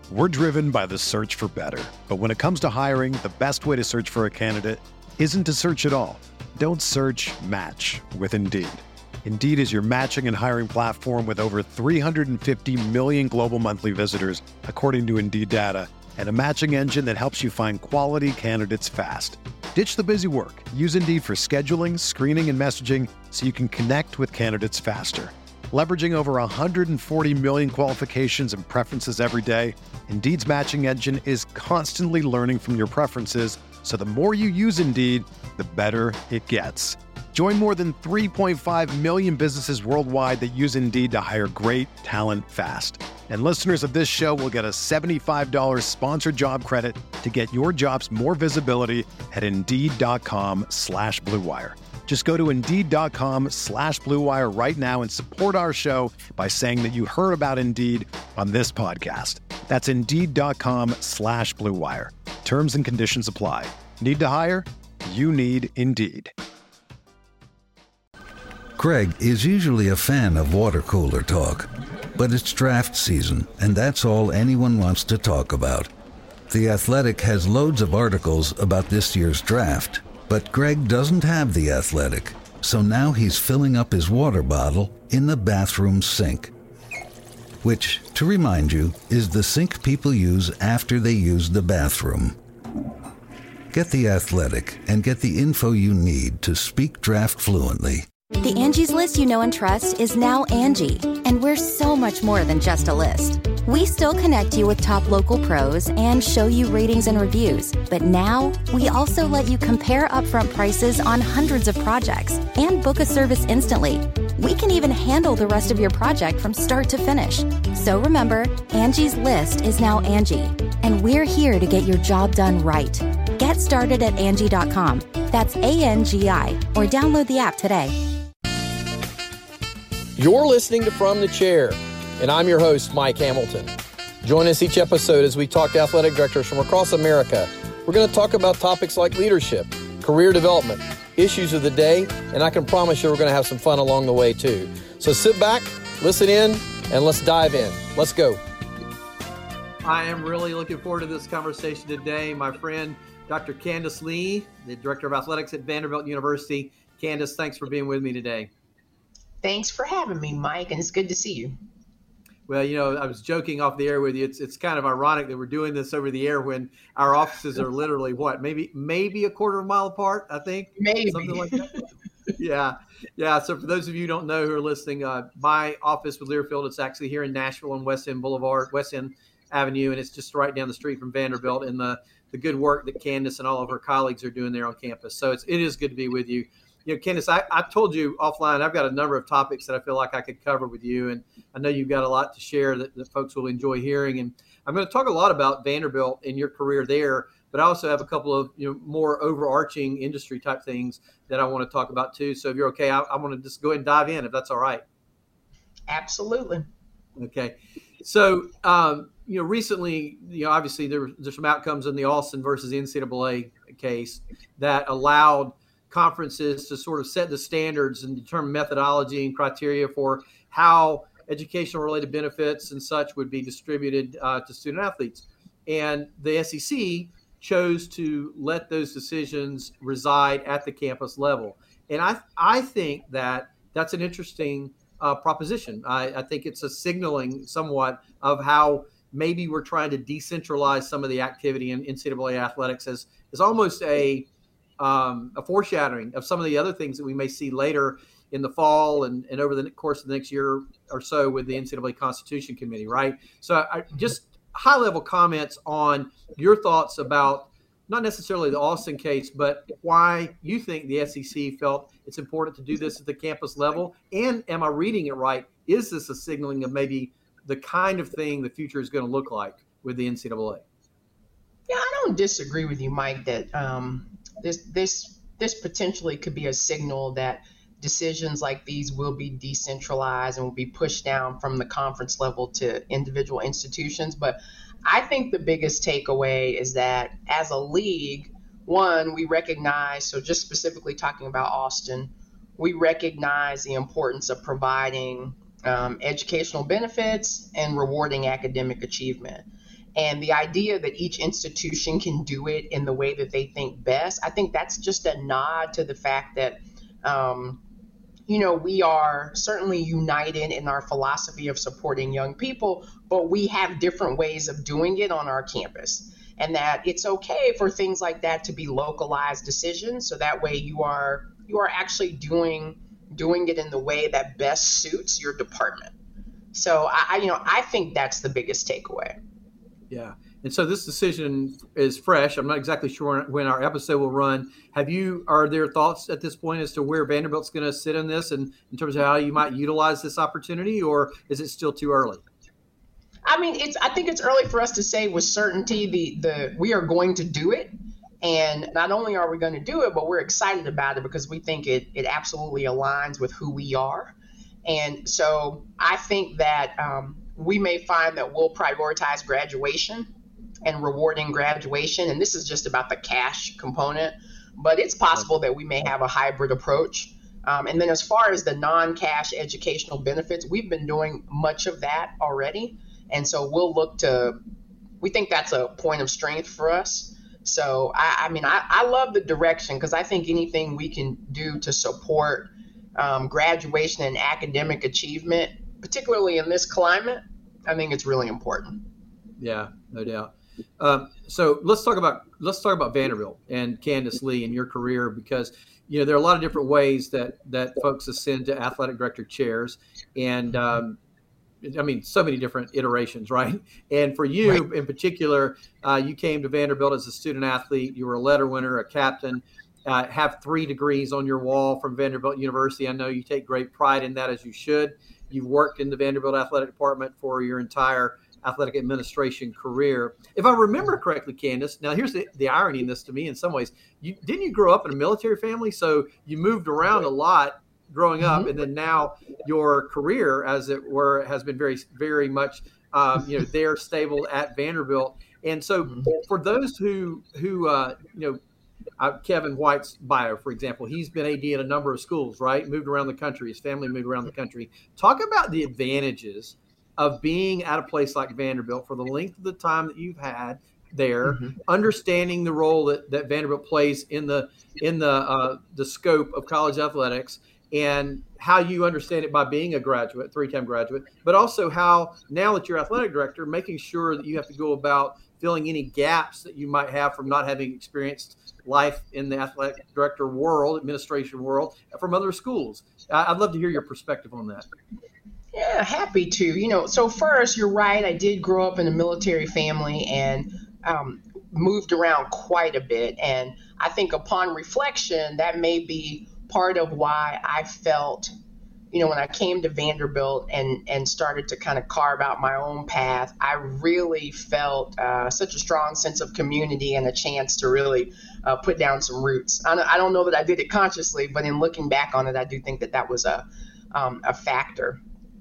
We're driven by the search for better. But when it comes to hiring, the best way to search for a candidate isn't to search at all. Don't search, match with Indeed. Indeed is your matching and hiring platform with over 350 million global monthly visitors, according to Indeed data, and a matching engine that helps you find quality candidates fast. Ditch the busy work. Use Indeed for scheduling, screening, and messaging so you can connect with candidates faster. Leveraging over 140 million qualifications and preferences every day, Indeed's matching engine is constantly learning from your preferences, so the more you use Indeed, the better it gets. Join more than 3.5 million businesses worldwide that use Indeed to hire great talent fast. And listeners of this show will get a $75 sponsored job credit to get your jobs more visibility at Indeed.com/Blue Wire. Just go to Indeed.com/Blue Wire right now and support our show by saying that you heard about Indeed on this podcast. That's Indeed.com/Blue Wire. Terms and conditions apply. Need to hire? You need Indeed. Craig is usually a fan of water cooler talk, but it's draft season, and that's all anyone wants to talk about. The Athletic has loads of articles about this year's draft, but Greg doesn't have The Athletic, so now he's filling up his water bottle in the bathroom sink. Which, to remind you, is the sink people use after they use the bathroom. Get The Athletic and get the info you need to speak draft fluently. The Angie's List you know and trust is now Angie, and we're so much more than just a list. We still connect you with top local pros and show you ratings and reviews, but now we also let you compare upfront prices on hundreds of projects and book a service instantly. We can even handle the rest of your project from start to finish. So remember, Angie's List is now Angie, and we're here to get your job done right. Get started at Angie.com. That's ANGI, or download the app today. You're listening to From the Chair, and I'm your host, Mike Hamilton. Join us each episode as we talk to athletic directors from across America. We're going to talk about topics like leadership, career development, issues of the day, and I can promise you we're going to have some fun along the way too. So sit back, listen in, and let's dive in. Let's go. I am really looking forward to this conversation today. My friend, Dr. Candace Lee, the Director of Athletics at Vanderbilt University. Candace, thanks for being with me today. Thanks for having me, Mike, and it's good to see you. Well, you know, I was joking off the air with you. It's kind of ironic that we're doing this over the air when our offices are literally maybe a quarter of a mile apart, I think. Maybe. Something like that. Yeah. So for those of you who don't know who are listening, my office with Learfield, it's actually here in Nashville on West End Avenue, and it's just right down the street from Vanderbilt and the good work that Candace and all of her colleagues are doing there on campus. So it is good to be with you. You know, Candace, I told you offline, I've got a number of topics that I feel like I could cover with you, and I know you've got a lot to share that folks will enjoy hearing. And I'm going to talk a lot about Vanderbilt and your career there, but I also have a couple of more overarching industry type things that I want to talk about too. So if you're okay, I want to just go ahead and dive in, if that's all right. Absolutely. Okay. So, recently, obviously there's some outcomes in the Alston versus NCAA case that allowed conferences to sort of set the standards and determine methodology and criteria for how educational related benefits and such would be distributed to student athletes. And the SEC chose to let those decisions reside at the campus level. And I think that that's an interesting proposition. I think it's a signaling somewhat of how maybe we're trying to decentralize some of the activity in NCAA athletics as almost a foreshadowing of some of the other things that we may see later in the fall and over the course of the next year or so with the NCAA Constitution Committee, right? So just high-level comments on your thoughts about not necessarily the Alston case, but why you think the SEC felt it's important to do this at the campus level. And am I reading it right? Is this a signaling of maybe the kind of thing the future is going to look like with the NCAA? Yeah, I don't disagree with you, Mike, that this potentially could be a signal that decisions like these will be decentralized and will be pushed down from the conference level to individual institutions. But I think the biggest takeaway is that as a league, one, we recognize, so just specifically talking about Alston, we recognize the importance of providing educational benefits and rewarding academic achievement. And the idea that each institution can do it in the way that they think best, I think that's just a nod to the fact that, we are certainly united in our philosophy of supporting young people, but we have different ways of doing it on our campus. And that it's okay for things like that to be localized decisions. So that way you are actually doing it in the way that best suits your department. So I think that's the biggest takeaway. Yeah. And so this decision is fresh. I'm not exactly sure when our episode will run. Are there thoughts at this point as to where Vanderbilt's going to sit in this and in terms of how you might utilize this opportunity, or is it still too early? I mean, I think it's early for us to say with certainty we are going to do it. And not only are we going to do it, but we're excited about it because we think it absolutely aligns with who we are. And so I think that we may find that we'll prioritize graduation and rewarding graduation. And this is just about the cash component, but it's possible that we may have a hybrid approach. And then as far as the non-cash educational benefits, we've been doing much of that already. And so we think that's a point of strength for us. So, I love the direction because I think anything we can do to support graduation and academic achievement, particularly in this climate, I think it's really important. Yeah, no doubt. So let's talk about Vanderbilt and Candace Lee and your career, because there are a lot of different ways that folks ascend to athletic director chairs, and so many different iterations, right? And for you right. In particular, you came to Vanderbilt as a student athlete. You were a letter winner, a captain, have 3 degrees on your wall from Vanderbilt University. I know you take great pride in that, as you should. You've worked in the Vanderbilt athletic department for your entire athletic administration career. If I remember correctly, Candace, now here's the irony in this to me in some ways. Didn't you grow up in a military family? So you moved around a lot growing up, and then now your career, as it were, has been very, very much, there stable at Vanderbilt. And so for those who Kevin White's bio, for example, he's been AD at a number of schools, right? Moved around the country. His family moved around the country. Talk about the advantages of being at a place like Vanderbilt for the length of the time that you've had there, understanding the role that Vanderbilt plays in the scope of college athletics, and how you understand it by being a graduate, 3-time graduate, but also how now that you're athletic director, making sure that you have to go about filling any gaps that you might have from not having experienced life in the athletic director world, administration world, from other schools. I'd love to hear your perspective on that. Yeah, happy to. So first, you're right. I did grow up in a military family and moved around quite a bit. And I think upon reflection, that may be part of why I felt, when I came to Vanderbilt and started to kind of carve out my own path, I really felt such a strong sense of community and a chance to really put down some roots. I don't know that I did it consciously, but in looking back on it, I do think that was a factor.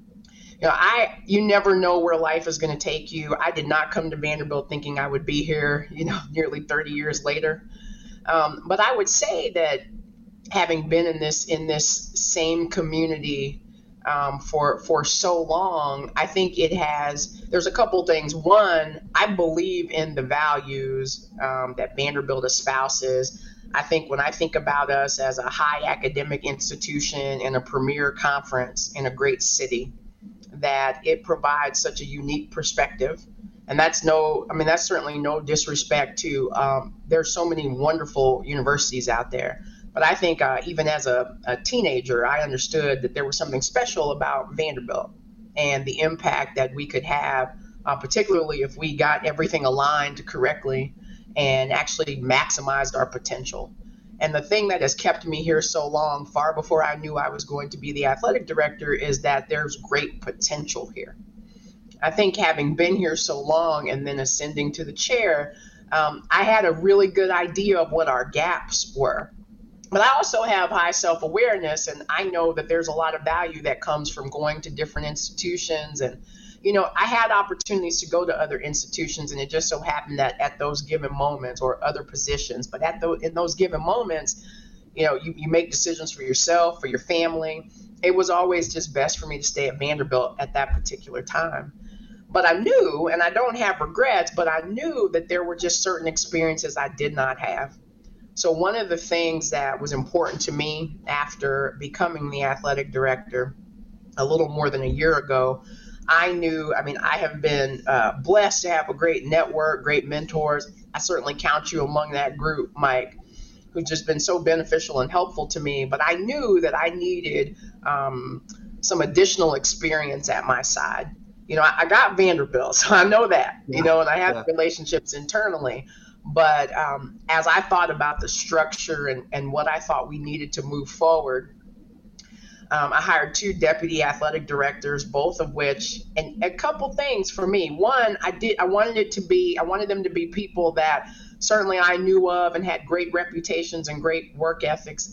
You never know where life is going to take you. I did not come to Vanderbilt thinking I would be here, nearly 30 years later. But I would say that having been in this same community for so long, I think there's a couple things. One, I believe in the values that Vanderbilt espouses. I think when I think about us as a high academic institution and a premier conference in a great city, that it provides such a unique perspective. And that's certainly no disrespect to, there's so many wonderful universities out there. But I think even as a teenager, I understood that there was something special about Vanderbilt and the impact that we could have, particularly if we got everything aligned correctly and actually maximized our potential. And the thing that has kept me here so long, far before I knew I was going to be the athletic director, is that there's great potential here. I think having been here so long and then ascending to the chair, I had a really good idea of what our gaps were. But I also have high self-awareness, and I know that there's a lot of value that comes from going to different institutions. And, I had opportunities to go to other institutions, and it just so happened that at those given moments, or other positions, but in those given moments, you make decisions for yourself, for your family. It was always just best for me to stay at Vanderbilt at that particular time. But I knew, and I don't have regrets, but I knew that there were just certain experiences I did not have. So one of the things that was important to me after becoming the athletic director a little more than a year ago, I have been blessed to have a great network, great mentors. I certainly count you among that group, Mike, who've just been so beneficial and helpful to me. But I knew that I needed some additional experience at my side. I got Vanderbilt, so I know that, and I have relationships internally. But as I thought about the structure and what I thought we needed to move forward, I hired 2 deputy athletic directors, both of which, and a couple things for me. One, I wanted them to be people that certainly I knew of and had great reputations and great work ethics,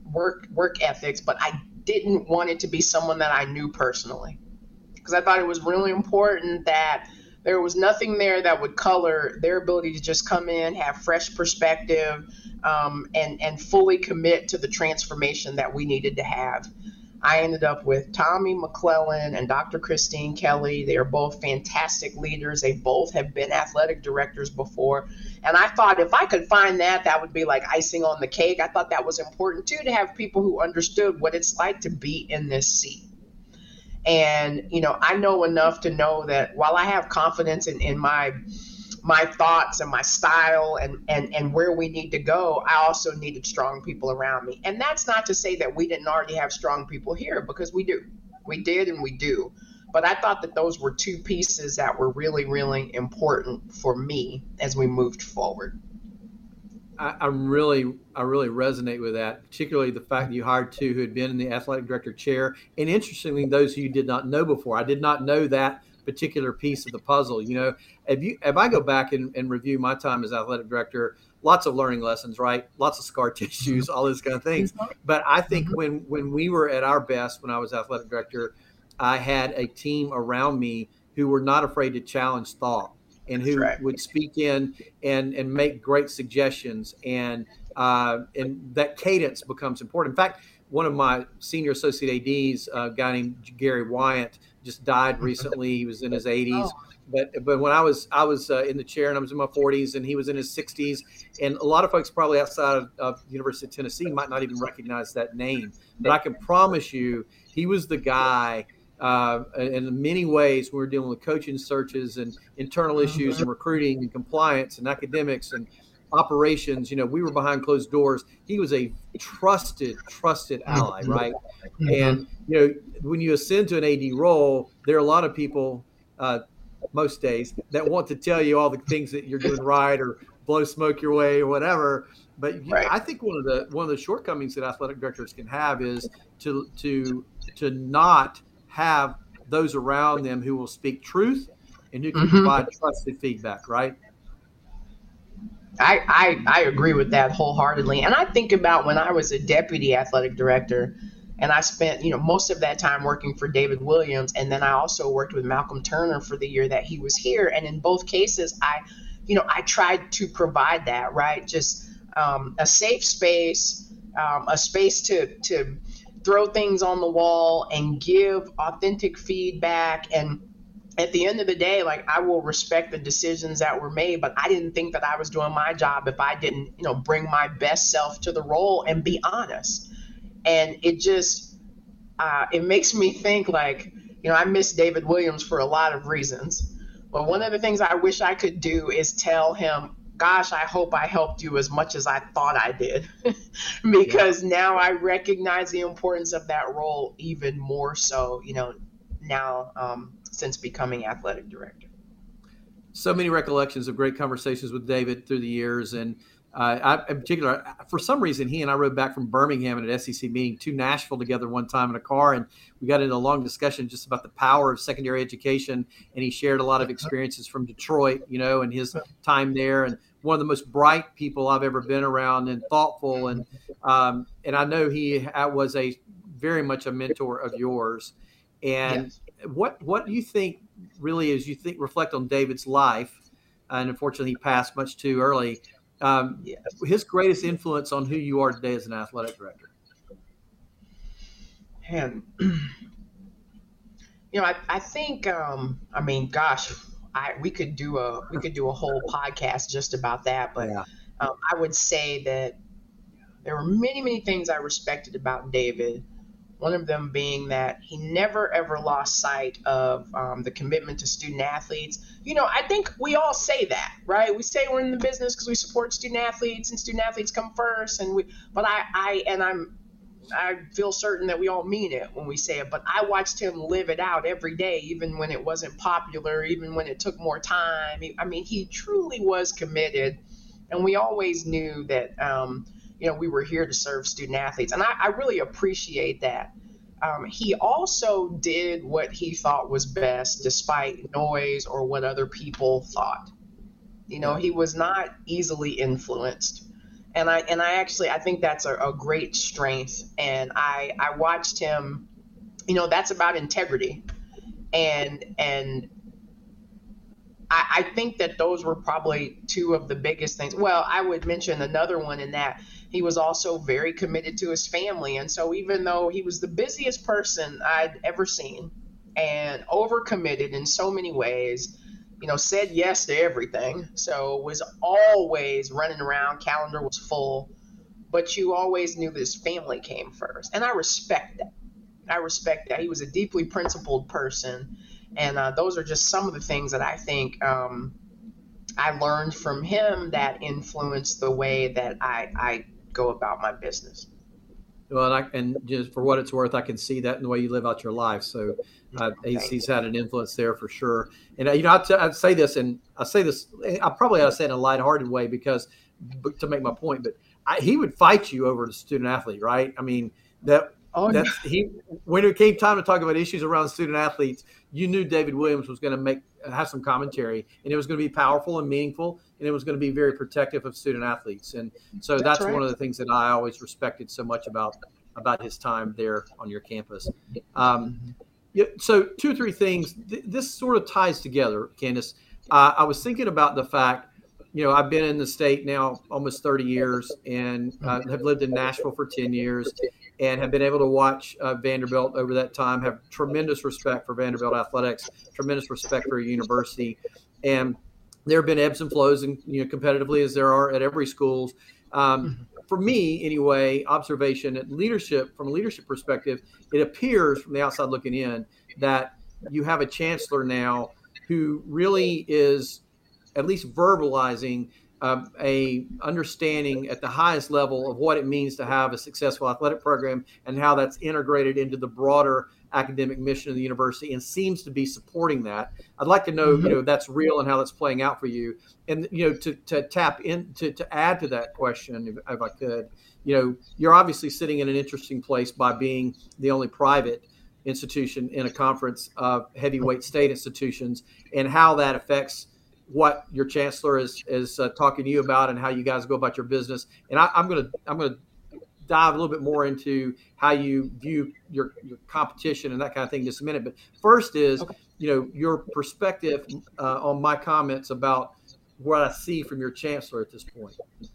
but I didn't want it to be someone that I knew personally, because I thought it was really important that there was nothing there that would color their ability to just come in, have fresh perspective, and fully commit to the transformation that we needed to have. I ended up with Tommy McClellan and Dr. Christine Kelly. They are both fantastic leaders. They both have been athletic directors before. And I thought if I could find that would be like icing on the cake. I thought that was important too, to have people who understood what it's like to be in this seat. And, I know enough to know that while I have confidence in my thoughts and my style and where we need to go, I also needed strong people around me. And that's not to say that we didn't already have strong people here, because we do. We did and we do. But I thought that those were 2 pieces that were really, really important for me as we moved forward. I really resonate with that, particularly the fact that you hired 2 who had been in the athletic director chair. And interestingly, those who you did not know before. I did not know that particular piece of the puzzle. If I go back and review my time as athletic director, lots of learning lessons, right? Lots of scar tissues, all those kind of things. But I think when we were at our best, when I was athletic director, I had a team around me who were not afraid to challenge thought, and who would speak in and make great suggestions, and that cadence becomes important. In fact, one of my senior associate ADs, a guy named Gary Wyant, just died recently. He was in his 80s. But when I was in the chair, and I was in my 40s, and he was in his 60s, and a lot of folks probably outside of University of Tennessee might not even recognize that name. But I can promise you, he was the guy. In many ways, we were dealing with coaching searches and internal issues and recruiting and compliance and academics and operations. We were behind closed doors. He was a trusted ally, right? And, when you ascend to an AD role, there are a lot of people, most days, that want to tell you all the things that you're doing right or blow smoke your way or whatever. But I think one of the shortcomings that athletic directors can have is to not have those around them who will speak truth and who can provide trusted feedback, right? I agree with that wholeheartedly. And I think about when I was a deputy athletic director, and I spent, most of that time working for David Williams. And then I also worked with Malcolm Turner for the year that he was here. And in both cases, I tried to provide that, right? Just a safe space, a space to throw things on the wall and give authentic feedback. And at the end of the day, I will respect the decisions that were made, but I didn't think that I was doing my job if I didn't, bring my best self to the role and be honest. And it just, it makes me think I miss David Williams for a lot of reasons. But one of the things I wish I could do is tell him, gosh, I hope I helped you as much as I thought I did, because now I recognize the importance of that role even more so, now since becoming athletic director. So many recollections of great conversations with David through the years. And in particular, for some reason, he and I rode back from Birmingham at an SEC meeting to Nashville together one time in a car, and we got into a long discussion just about the power of secondary education. And he shared a lot of experiences from Detroit, and his time there. And one of the most bright people I've ever been around, and thoughtful. And I know he was very much a mentor of yours. And what do you think really, as you reflect on David's life, and unfortunately he passed much too early, his greatest influence on who you are today as an athletic director? And I think, I mean, gosh, we could do a whole podcast just about that. But Yeah. I would say that there were many, many things I respected about David. One of them being that he never ever lost sight of the commitment to student athletes. I think we all say that, right? We say we're in the business because we support student athletes, and student athletes come first. But I feel certain that we all mean it when we say it. But I watched him live it out every day, even when it wasn't popular, even when it took more time. I mean, he truly was committed, and we always knew that. We were here to serve student athletes. And I really appreciate that. He also did what he thought was best, despite noise or what other people thought. He was not easily influenced. And I think that's a great strength. And I watched him, that's about integrity. And I think that those were probably two of the biggest things. Well, I would mention another one in that he was also very committed to his family. And so even though he was the busiest person I'd ever seen and overcommitted in so many ways, said yes to everything. So was always running around, calendar was full, but you always knew that his family came first. And I respect that. He was a deeply principled person. And those are just some of the things that I think I learned from him that influenced the way that I go about my business. Well, and just for what it's worth, I can see that in the way you live out your life. So he's had an influence there for sure. And, I'd say this, and I say this, I probably ought to say it in a lighthearted way to make my point, but he would fight you over the student athlete, right? I mean, when it came time to talk about issues around student athletes, you knew David Williams was going to have some commentary, and it was going to be powerful and meaningful, and it was going to be very protective of student athletes. And so that's right. One of the things that I always respected so much about his time there on your campus. So 2 or 3 things. This sort of ties together, Candace. I was thinking about the fact, I've been in the state now almost 30 years and have lived in Nashville for 10 years and have been able to watch Vanderbilt over that time, have tremendous respect for Vanderbilt athletics, tremendous respect for a university. And there have been ebbs and flows, and competitively as there are at every school. For me, anyway, observation at from a leadership perspective, it appears from the outside looking in that you have a chancellor now who really is at least verbalizing a understanding at the highest level of what it means to have a successful athletic program and how that's integrated into the broader academic mission of the university, and seems to be supporting that. I'd like to know, that's real and how that's playing out for you. And, to tap in, to add to that question, if I could, you're obviously sitting in an interesting place by being the only private institution in a conference of heavyweight state institutions, and how that affects what your chancellor is talking to you about and how you guys go about your business. And I'm going to dive a little bit more into how you view your competition and that kind of thing in just a minute. But first is, your perspective on my comments about what I see from your chancellor at this point.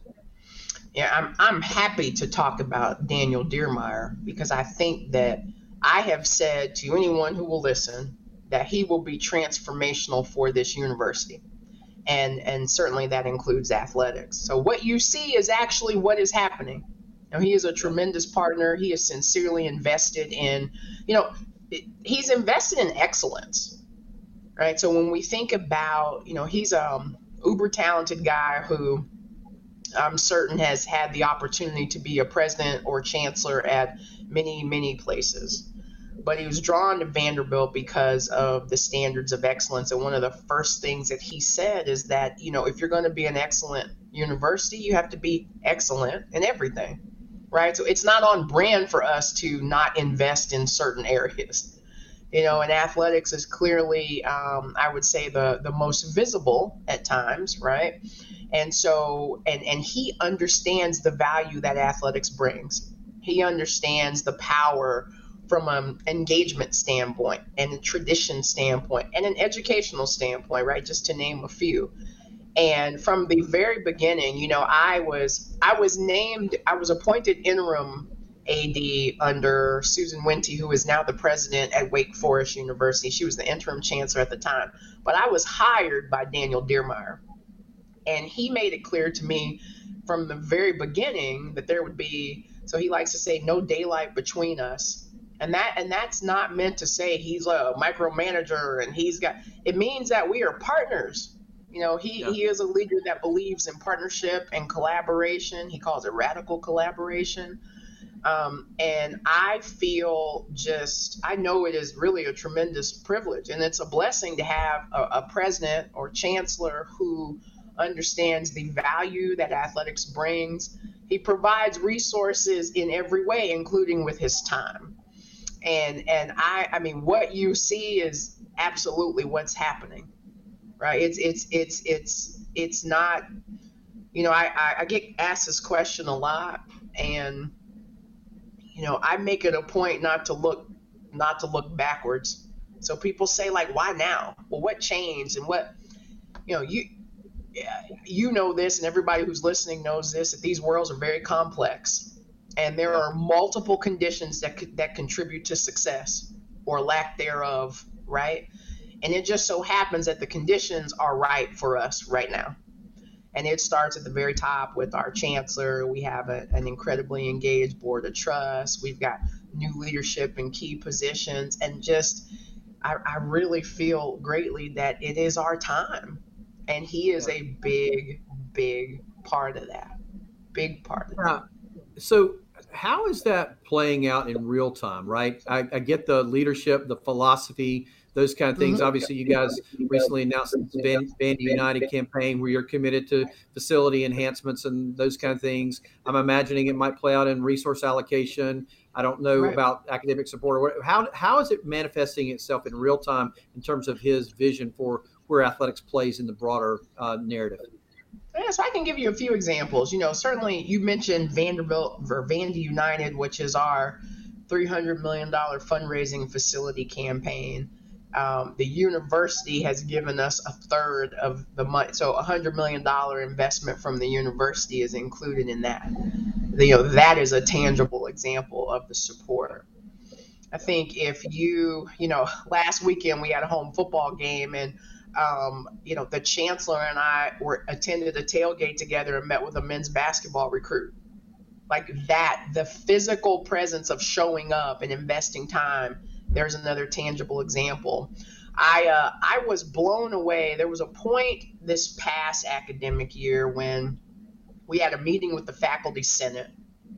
Yeah, I'm happy to talk about Daniel Diermeier, because I think that I have said to anyone who will listen that he will be transformational for this university. And certainly that includes athletics. So what you see is actually what is happening. He is a tremendous partner. He is sincerely invested in, he's invested in excellence, right? So when we think about, he's a uber talented guy who I'm certain has had the opportunity to be a president or chancellor at many, many places. But he was drawn to Vanderbilt because of the standards of excellence. And one of the first things that he said is that, if you're going to be an excellent university, you have to be excellent in everything, right? So it's not on brand for us to not invest in certain areas. And athletics is clearly, I would say, the most visible at times, right? And so, and he understands the value that athletics brings. He understands the power from an engagement standpoint and a tradition standpoint and an educational standpoint, right? Just to name a few. And from the very beginning, I was appointed interim AD under Susan Wente, who is now the president at Wake Forest University. She was the interim chancellor at the time. But I was hired by Daniel Diermeier. And he made it clear to me from the very beginning that there would be, so he likes to say, no daylight between us. And that's not meant to say he's a micromanager and it means that we are partners. He is a leader that believes in partnership and collaboration. He calls it radical collaboration. And I feel I know it is really a tremendous privilege, and it's a blessing to have a president or chancellor who understands the value that athletics brings. He provides resources in every way, including with his time. And I mean, what you see is absolutely what's happening, right? It's not, I get asked this question a lot, and I make it a point not to look backwards. So people say, like, why now? Well, what changed? And what, you know this, and everybody who's listening knows this, that these worlds are very complex, and there are multiple conditions that contribute to success or lack thereof, right? And it just so happens that the conditions are right for us right now. And it starts at the very top with our chancellor. We have an incredibly engaged board of trust. We've got new leadership in key positions. And I really feel greatly that it is our time. And he is a big, big part of that. Big part of that. So how is that playing out in real time, right? I get the leadership, the philosophy, those kind of things. Mm-hmm. Obviously, you guys recently announced the Vandy United campaign where you're committed to facility enhancements and those kind of things. I'm imagining it might play out in resource allocation. I don't know about academic support. Or how is it manifesting itself in real time in terms of his vision for where athletics plays in the broader narrative? Yeah, so I can give you a few examples. Certainly you mentioned Vanderbilt or Vandy United, which is our $300 million fundraising facility campaign. The university has given us a third of the money, so $100 million investment from the university is included in that. That is a tangible example of the support. I think if last weekend we had a home football game, and the chancellor and I attended a tailgate together and met with a men's basketball recruit. Like that, the physical presence of showing up and investing time. There's another tangible example. I was blown away. There was a point this past academic year when we had a meeting with the faculty senate,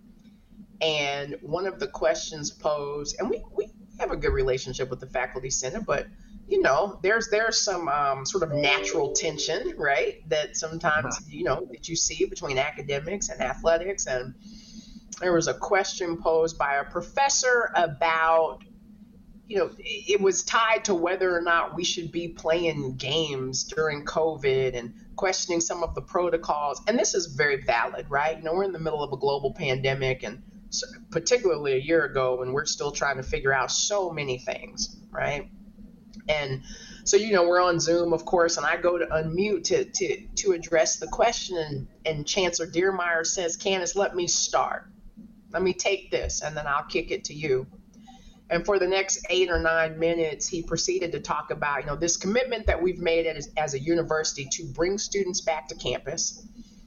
and one of the questions posed, and we have a good relationship with the faculty senate, but there's some sort of natural tension, right? That sometimes, that you see between academics and athletics. And there was a question posed by a professor about, it was tied to whether or not we should be playing games during COVID and questioning some of the protocols. And this is very valid, right? We're in the middle of a global pandemic, and particularly a year ago when we're still trying to figure out so many things, right? And so, we're on Zoom, of course, and I go to unmute to address the question, and Chancellor Diermeier says, Candace, let me start. Let me take this, and then I'll kick it to you. And for the next 8 or 9 minutes, he proceeded to talk about, this commitment that we've made as a university to bring students back to campus.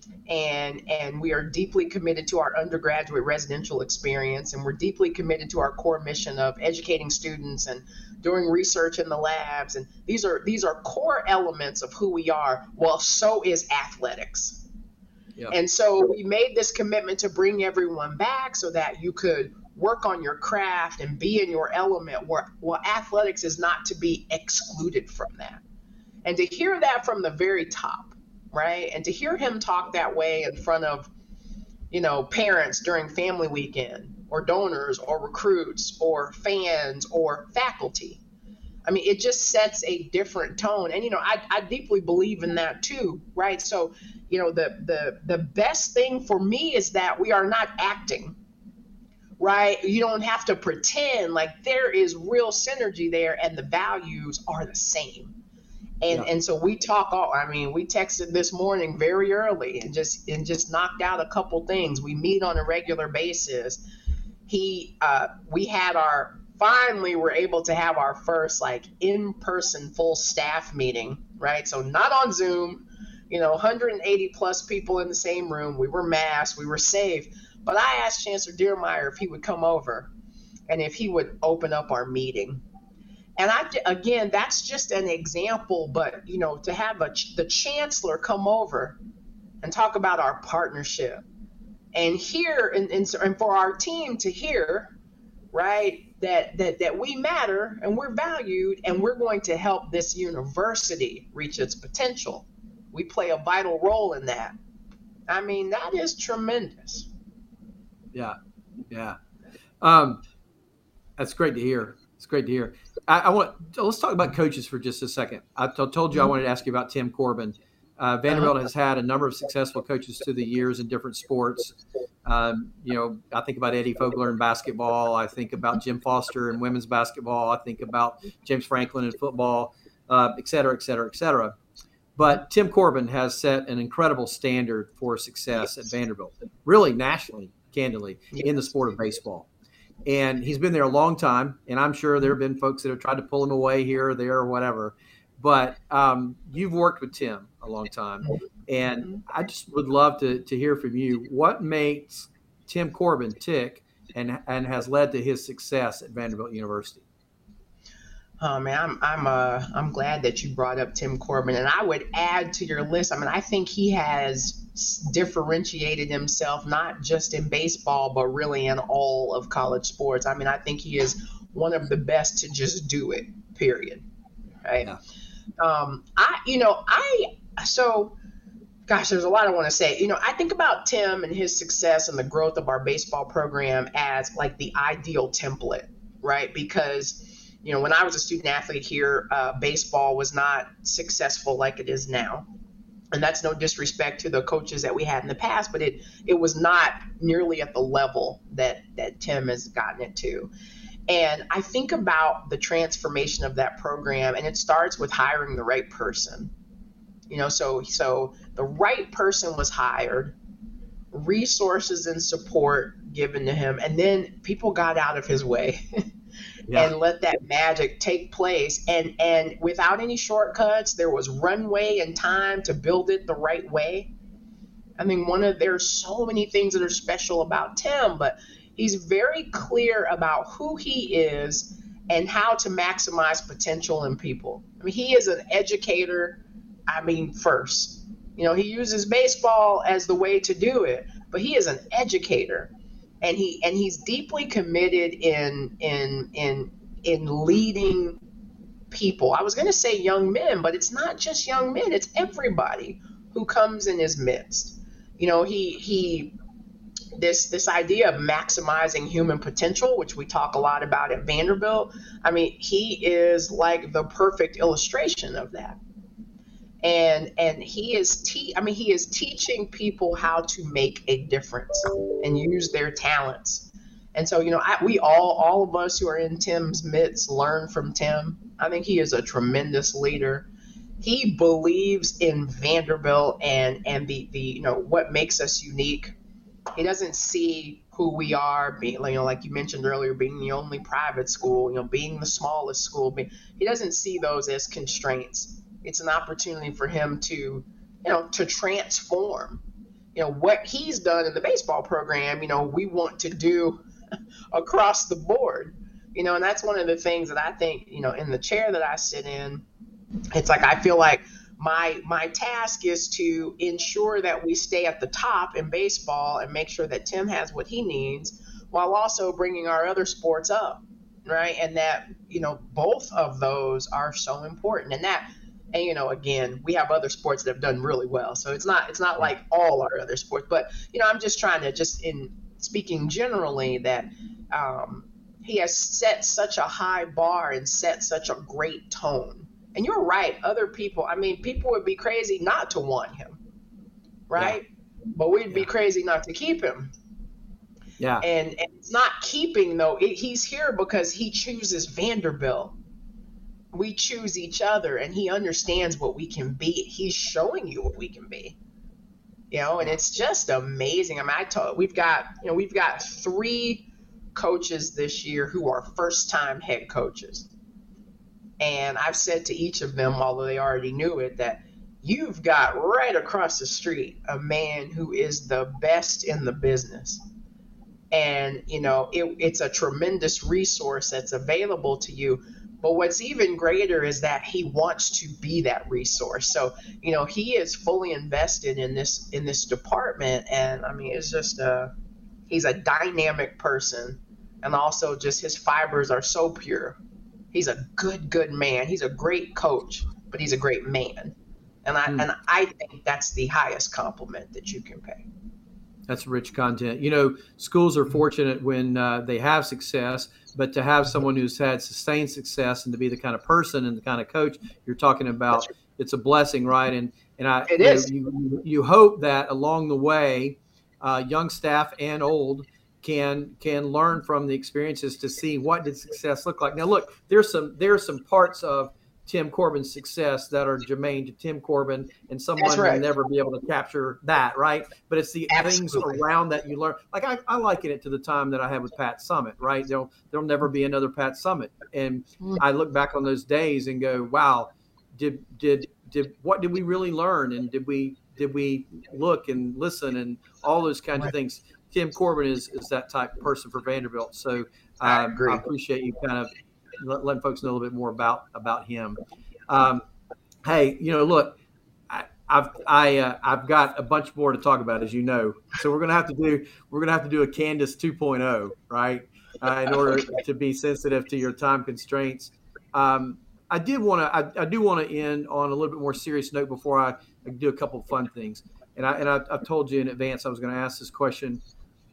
And we are deeply committed to our undergraduate residential experience, and we're deeply committed to our core mission of educating students and doing research in the labs. And these are core elements of who we are. Well, so is athletics. Yep. And so we made this commitment to bring everyone back so that you could work on your craft and be in your element. Well, athletics is not to be excluded from that. And to hear that from the very top, right? And to hear him talk that way in front of, parents during family weekend, or donors, or recruits, or fans, or faculty. I mean, it just sets a different tone. And, I deeply believe in that too, right? So, the best thing for me is that we are not acting, right? You don't have to pretend. Like, there is real synergy there, and the values are the same. And so we we texted this morning very early and just knocked out a couple things. We meet on a regular basis. finally were able to have our first like in-person full staff meeting, right? So not on Zoom, 180 plus people in the same room. We were masked, we were safe. But I asked Chancellor Diermeier if he would come over and if he would open up our meeting. And again, that's just an example, but to have the chancellor come over and talk about our partnership and hear and for our team to hear, right, that we matter and we're valued and we're going to help this university reach its potential. We play a vital role in that. I mean, that is tremendous. Yeah. That's great to hear. It's great to hear. Let's talk about coaches for just a second. I told you I wanted to ask you about Tim Corbin. Vanderbilt has had a number of successful coaches through the years in different sports. I think about Eddie Fogler in basketball. I think about Jim Foster in women's basketball. I think about James Franklin in football, et cetera, et cetera, et cetera. But Tim Corbin has set an incredible standard for success at Vanderbilt, really nationally, candidly, in the sport of baseball. And he's been there a long time, and I'm sure there have been folks that have tried to pull him away here or there or whatever. But you've worked with Tim a long time, and I just would love to hear from you. What makes Tim Corbin tick and has led to his success at Vanderbilt University? Oh man, I'm glad that you brought up Tim Corbin, and I would add to your list. I mean, I think he has differentiated himself not just in baseball, but really in all of college sports. I mean, I think he is one of the best to just do it. Period. Right. Yeah. There's a lot I want to say. I think about Tim and his success and the growth of our baseball program as like the ideal template, right? Because when I was a student athlete here, baseball was not successful like it is now. And that's no disrespect to the coaches that we had in the past, but it was not nearly at the level that Tim has gotten it to. And I think about the transformation of that program, and it starts with hiring the right person. So the right person was hired, resources and support given to him, and then people got out of his way. And let that magic take place. And without any shortcuts, there was runway and time to build it the right way. I mean, there's so many things that are special about Tim, but he's very clear about who he is and how to maximize potential in people. I mean, he is an educator, first. He uses baseball as the way to do it, but he is an educator. And he's deeply committed in leading people. I was going to say young men, but it's not just young men. It's everybody who comes in his midst. This idea of maximizing human potential, which we talk a lot about at Vanderbilt. I mean, he is like the perfect illustration of that. And he is teaching people how to make a difference and use their talents. And so, we all of us who are in Tim's midst learn from Tim. I think he is a tremendous leader. He believes in Vanderbilt and the what makes us unique. He doesn't see who we are, being, like you mentioned earlier, being the only private school, being the smallest school. He doesn't see those as constraints. It's an opportunity for him to transform. What he's done in the baseball program, we want to do across the board. And that's one of the things that I think, in the chair that I sit in, it's like I feel like my task is to ensure that we stay at the top in baseball and make sure that Tim has what he needs while also bringing our other sports up, right? And that, both of those are so important. And again, we have other sports that have done really well. So it's not like all our other sports, but, I'm just trying to in speaking generally that he has set such a high bar and set such a great tone. And you're right. Other people, people would be crazy not to want him. Right. Yeah. But we'd be crazy not to keep him. Yeah. And it's not keeping though. He's here because he chooses Vanderbilt. We choose each other, and he understands what we can be. He's showing you what we can be, and it's just amazing. We've got 3 coaches this year who are first-time head coaches. And I've said to each of them, although they already knew it, that you've got right across the street a man who is the best in the business. And, it's a tremendous resource that's available to you. But what's even greater is that he wants to be that resource. So, he is fully invested in this department. And I mean, it's just he's a dynamic person. And also just his fibers are so pure. He's a good man. He's a great coach, but he's a great man. And I think that's the highest compliment that you can pay. That's rich content. Schools are fortunate when they have success, but to have someone who's had sustained success and to be the kind of person and the kind of coach you're talking about, it's a blessing, right? And it is. You hope that along the way, young staff and old can learn from the experiences to see what did success look like. Now, look, there's some parts of Tim Corbin's success that are germane to Tim Corbin, and someone will never be able to capture that, right? But it's the things around that you learn. Like I liken it to the time that I had with Pat Summitt, right? There'll never be another Pat Summitt, and I look back on those days and go, wow, did what did we really learn, and did we look and listen and all those kinds of things. Tim Corbin is that type of person for Vanderbilt. So I appreciate you kind of letting folks know a little bit more about him. Hey, look, I've got a bunch more to talk about, as you know. So we're gonna have to do a Candace 2.0, right? In order to be sensitive to your time constraints. I do want to end on a little bit more serious note before I do a couple of fun things. And I've told you in advance I was going to ask this question.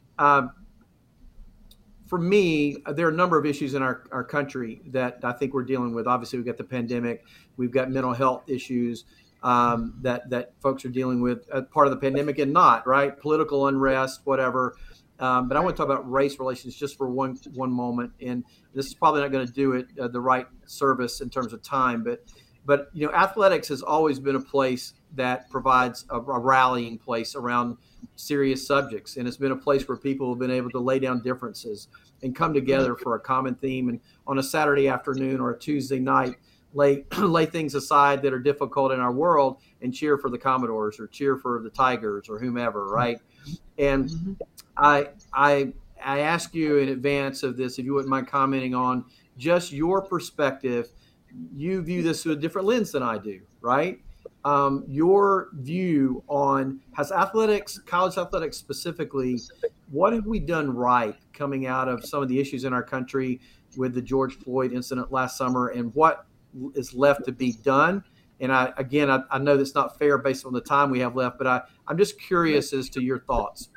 For me, there are a number of issues in our country that I think we're dealing with. Obviously, we've got the pandemic. We've got mental health issues that folks are dealing with as part of the pandemic and not, right? Political unrest, whatever. But I want to talk about race relations just for one moment. And this is probably not going to do it the right service in terms of time. But athletics has always been a place that provides a rallying place around serious subjects. And it's been a place where people have been able to lay down differences and come together for a common theme. And on a Saturday afternoon or a Tuesday night, lay things aside that are difficult in our world and cheer for the Commodores or cheer for the Tigers or whomever, right? And I ask you in advance of this, if you wouldn't mind commenting on just your perspective. You view this through a different lens than I do, right? Your view on college athletics specifically, what have we done right coming out of some of the issues in our country with the George Floyd incident last summer, and what is left to be done? And I know that's not fair based on the time we have left, but I'm just curious as to your thoughts.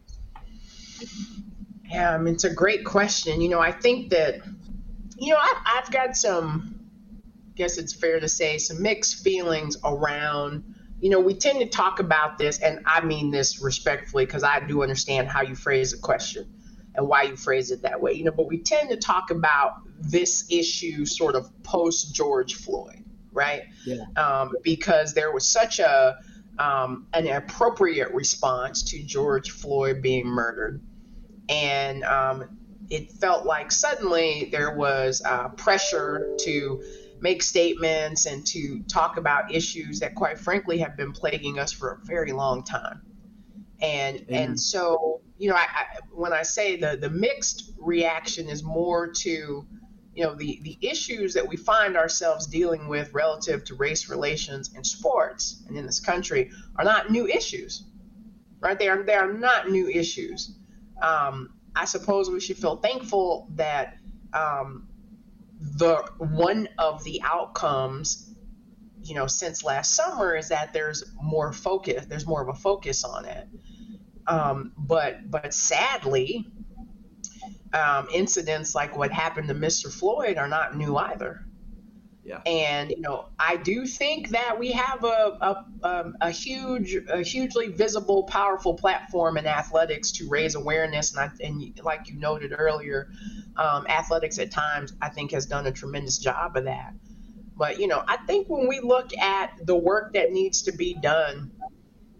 Yeah, it's a great question. I think that, I've got guess it's fair to say, some mixed feelings around, we tend to talk about this, and I mean this respectfully because I do understand how you phrase a question and why you phrase it that way, but we tend to talk about this issue sort of post George Floyd, right? Yeah. Because there was such an appropriate response to George Floyd being murdered. And it felt like suddenly there was pressure to make statements and to talk about issues that, quite frankly, have been plaguing us for a very long time. And so, when I say the mixed reaction is more to, the issues that we find ourselves dealing with relative to race relations in sports and in this country are not new issues, right? They are not new issues. I suppose we should feel thankful that one of the outcomes, since last summer is that there's more of a focus on it. But sadly, incidents like what happened to Mr. Floyd are not new either. Yeah. And, I do think that we have a hugely visible, powerful platform in athletics to raise awareness. And like you noted earlier, athletics at times, I think, has done a tremendous job of that. But, I think when we look at the work that needs to be done,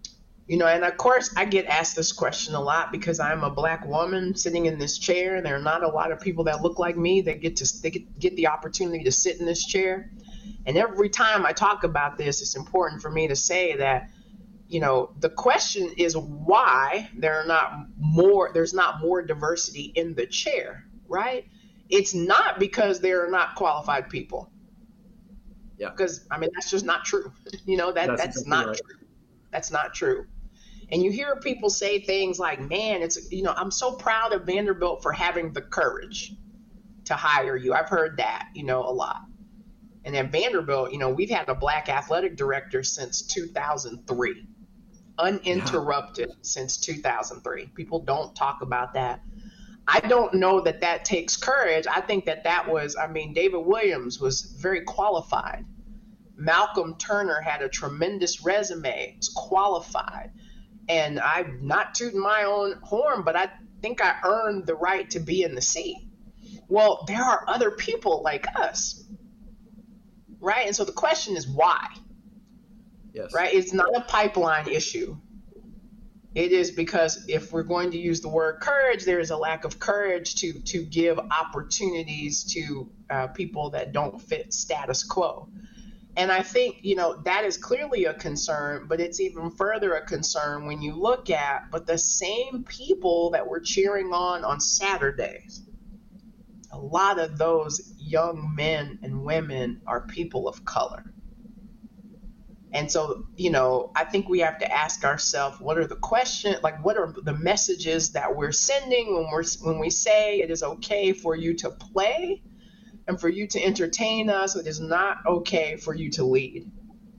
And of course I get asked this question a lot because I'm a Black woman sitting in this chair. There are not a lot of people that look like me that get the opportunity to sit in this chair. And every time I talk about this, it's important for me to say that, the question is why there's not more diversity in the chair, right? It's not because there are not qualified people. Yeah. Because that's just not true. That's not right. True. That's not true. And you hear people say things like, man, I'm so proud of Vanderbilt for having the courage to hire you. I've heard that, a lot. And at Vanderbilt, we've had a Black athletic director since 2003, uninterrupted since 2003. People don't talk about that. I don't know that takes courage. I think that was, David Williams was very qualified. Malcolm Turner had a tremendous resume, was qualified. And I'm not tooting my own horn, but I think I earned the right to be in the seat. Well, there are other people like us, right? And so the question is why? Yes. Right? It's not a pipeline issue. It is because if we're going to use the word courage, there is a lack of courage to give opportunities to people that don't fit status quo. And I think, that is clearly a concern, but it's even further a concern when you look at, but the same people that we're cheering on Saturdays, a lot of those young men and women are people of color. And so, I think we have to ask ourselves, what are the questions, like what are the messages that we're sending when we say it is okay for you to play and for you to entertain us, it is not okay for you to lead.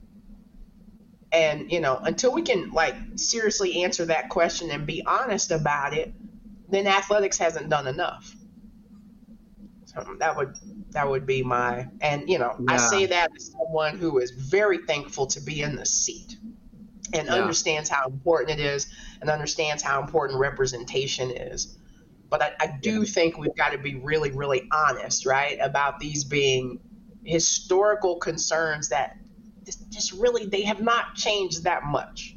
And, until we can seriously answer that question and be honest about it, then athletics hasn't done enough. So that would be my, and, I say that as someone who is very thankful to be in the seat and understands how important it is and understands how important representation is. But I do think we've got to be really, really honest, right, about these being historical concerns that just really, they have not changed that much.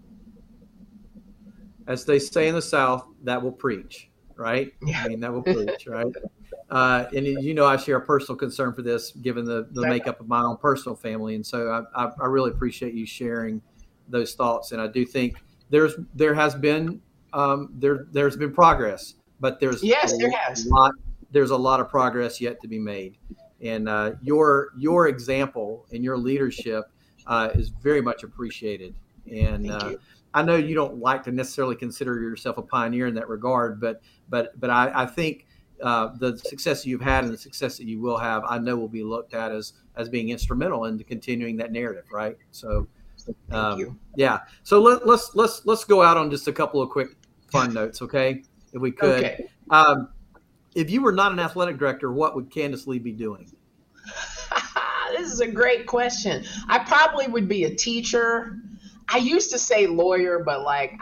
As they say in the South, that will preach, right? Yeah. That will preach, right? And I share a personal concern for this, given the makeup of my own personal family. And so I really appreciate you sharing those thoughts. And I do think there has been there's been progress. But there's a lot of progress yet to be made, and your example and your leadership is very much appreciated. And I know you don't like to necessarily consider yourself a pioneer in that regard, but I think the success you've had and the success that you will have, I know will be looked at as being instrumental in continuing that narrative, right? So, thank you. Yeah. So let's go out on just a couple of quick fun notes, okay? If we could. Okay. If you were not an athletic director, what would Candace Lee be doing? This is a great question. I probably would be a teacher. I used to say lawyer, but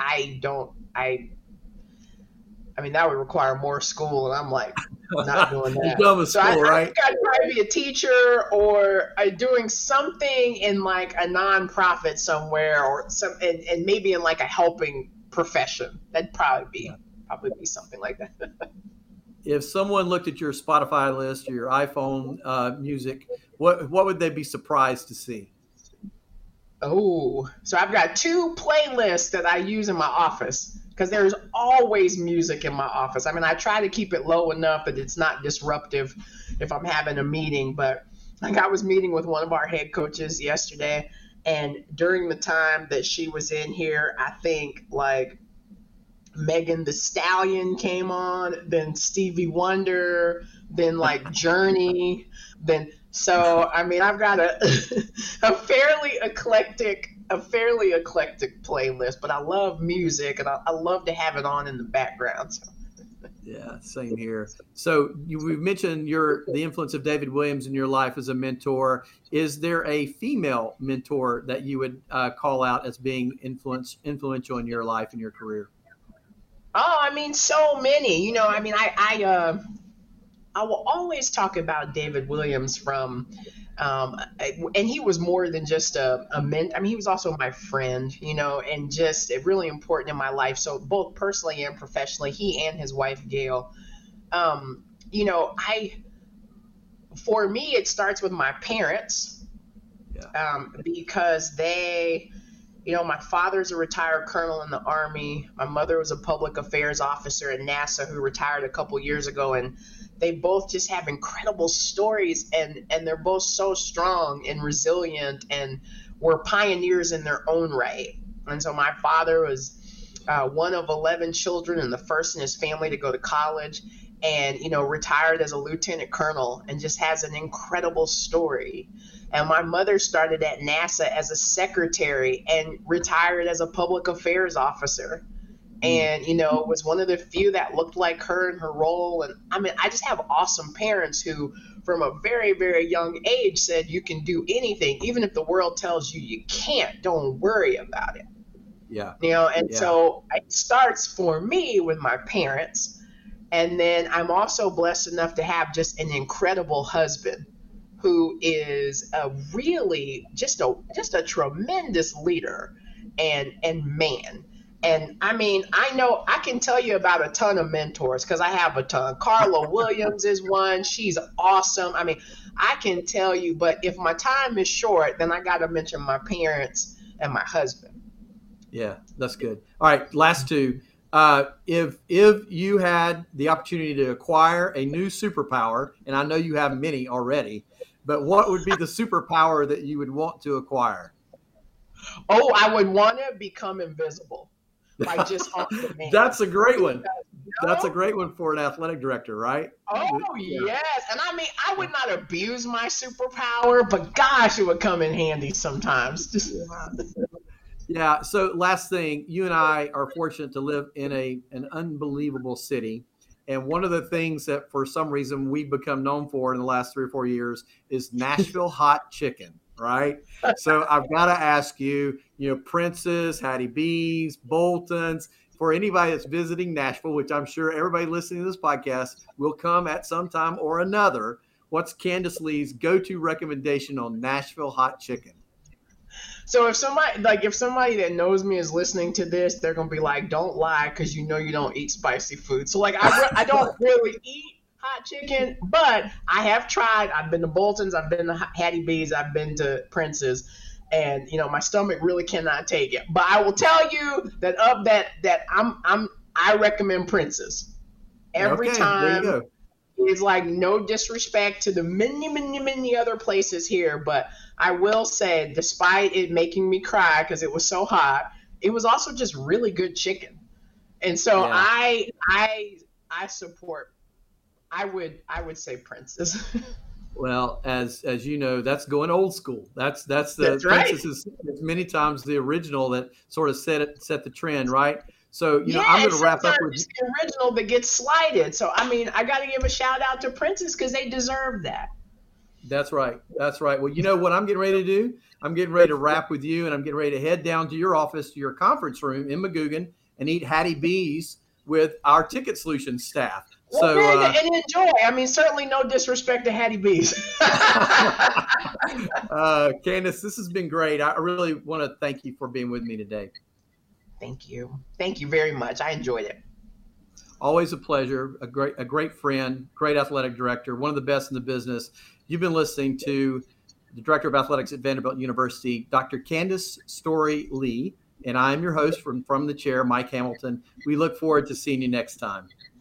that would require more school, and I'm not doing that. You're done with school, right? I think I'd probably be a teacher or doing something in a nonprofit somewhere or and maybe in a helping profession. That'd probably be something like that. If someone looked at your Spotify list or your iPhone music, what would they be surprised to see? Oh, so I've got 2 playlists that I use in my office because there's always music in my office. I try to keep it low enough that it's not disruptive if I'm having a meeting. But I was meeting with one of our head coaches yesterday, and during the time that she was in here, I think Megan Thee Stallion came on, then Stevie Wonder, then Journey, then I've got a fairly eclectic playlist, but I love music and I love to have it on in the background. So. Yeah, same here. So we've mentioned the influence of David Williams in your life as a mentor. Is there a female mentor that you would call out as being influential in your life and your career? Oh, so many. I will always talk about David Williams from And he was more than just a mentor. I mean, he was also my friend, and just really important in my life. So both personally and professionally, he and his wife, Gail, for me, it starts with my parents, because they, my father's a retired colonel in the Army. My mother was a public affairs officer at NASA who retired a couple years ago. And they both just have incredible stories, and they're both so strong and resilient and were pioneers in their own right. And so my father was one of 11 children and the first in his family to go to college, and, retired as a lieutenant colonel and just has an incredible story. And my mother started at NASA as a secretary and retired as a public affairs officer. And, was one of the few that looked like her in her role. And I mean, I just have awesome parents who, from a very, very young age, said you can do anything, even if the world tells you you can't, don't worry about it. Yeah. So it starts for me with my parents. And then I'm also blessed enough to have just an incredible husband who is just a tremendous leader and man. And I mean, I know I can tell you about a ton of mentors because I have a ton. Carla Williams is one. She's awesome. I mean, I can tell you, but if my time is short, then I got to mention my parents and my husband. Yeah, that's good. All right, last two. If you had the opportunity to acquire a new superpower, and I know you have many already, but what would be the superpower that you would want to acquire? Oh, I would want to become invisible. Like just on demand. That's a great one. That's a great one for an athletic director, right? Oh, yes. And I mean, I would not abuse my superpower, but gosh, it would come in handy sometimes. Yeah. So last thing, you and I are fortunate to live in an unbelievable city. And one of the things that for some reason we've become known for in the last 3 or 4 years is Nashville hot chicken. Right. So I've got to ask you, Prince's, Hattie B's, Bolton's, for anybody that's visiting Nashville, which I'm sure everybody listening to this podcast will come at some time or another. What's Candace Lee's go-to recommendation on Nashville hot chicken? So if somebody that knows me is listening to this, they're going to be like, don't lie, because you don't eat spicy food. So I don't really eat hot chicken, but I have tried. I've been to Bolton's, I've been to Hattie B's, I've been to Prince's, and my stomach really cannot take it. But I will tell you that of that I recommend Prince's every time. There you go. It's like no disrespect to the many other places here, but I will say, despite it making me cry because it was so hot, it was also just really good chicken. And so I support. I would say Prince's. Well, as you know, that's going old school. That's right. Prince's is many times the original that sort of set the trend, right? So I'm going to wrap up with it's the original that gets slighted. So I mean, I got to give a shout out to Prince's because they deserve that. That's right. Well, you know what I'm getting ready to do? I'm getting ready to wrap with you, and I'm getting ready to head down to your office, to your conference room in Magoogan, and eat Hattie B's with our Ticket Solutions staff. So and enjoy. I mean, certainly no disrespect to Hattie B's. Candace, this has been great. I really want to thank you for being with me today. Thank you. Thank you very much. I enjoyed it. Always a pleasure. A great friend, great athletic director, one of the best in the business. You've been listening to the Director of Athletics at Vanderbilt University, Dr. Candace Storey Lee, and I'm your host from the chair, Mike Hamilton. We look forward to seeing you next time.